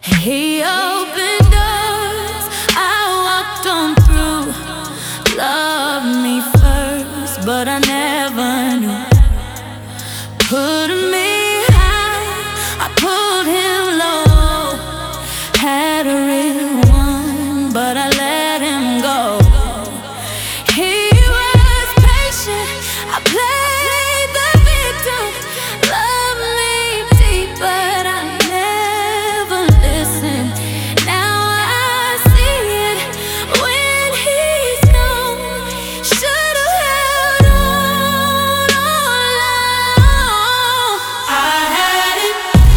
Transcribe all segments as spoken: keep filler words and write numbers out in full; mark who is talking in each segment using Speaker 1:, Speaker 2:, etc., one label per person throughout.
Speaker 1: He opened doors, I walked on through. Loved me first, but I never knew. Put me high, I pulled him low. Had a real one, but I let him go. He was patient, I played the victim. Loved me deep, but I never listened. Now I see it when he's gone. Should've held on all along. I had it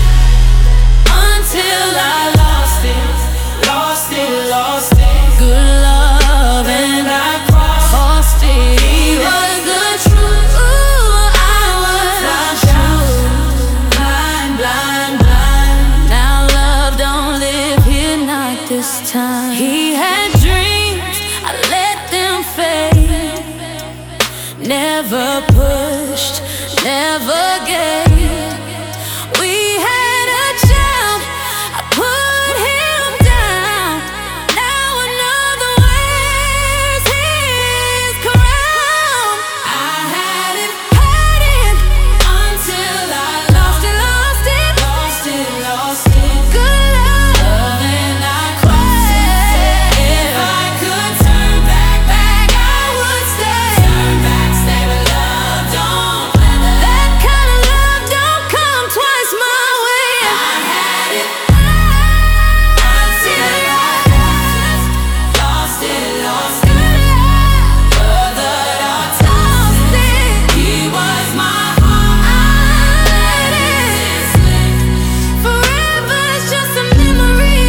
Speaker 1: until I lost it, lost it, lost it. Good love and I crossed it. He was the truth. Ooh, I was blind, blind, blind, blind. Now love don't live here, not this time. He had dreams, I let them fade. Never pushed, never gave. We had a child, I put him down. Now another wears his crown. I had it, had it until I lost it, lost it, lost it, lost it. Good love and I crossed it. If I could turn back, back, I would stay. Turn back, stay, but love don't play. That kind of love don't come twice my way. I had it until I lost it, lost it. Further I tossed it. He was my heart. I let it slip. Forever's just a memory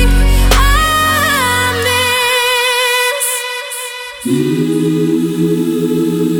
Speaker 1: I miss.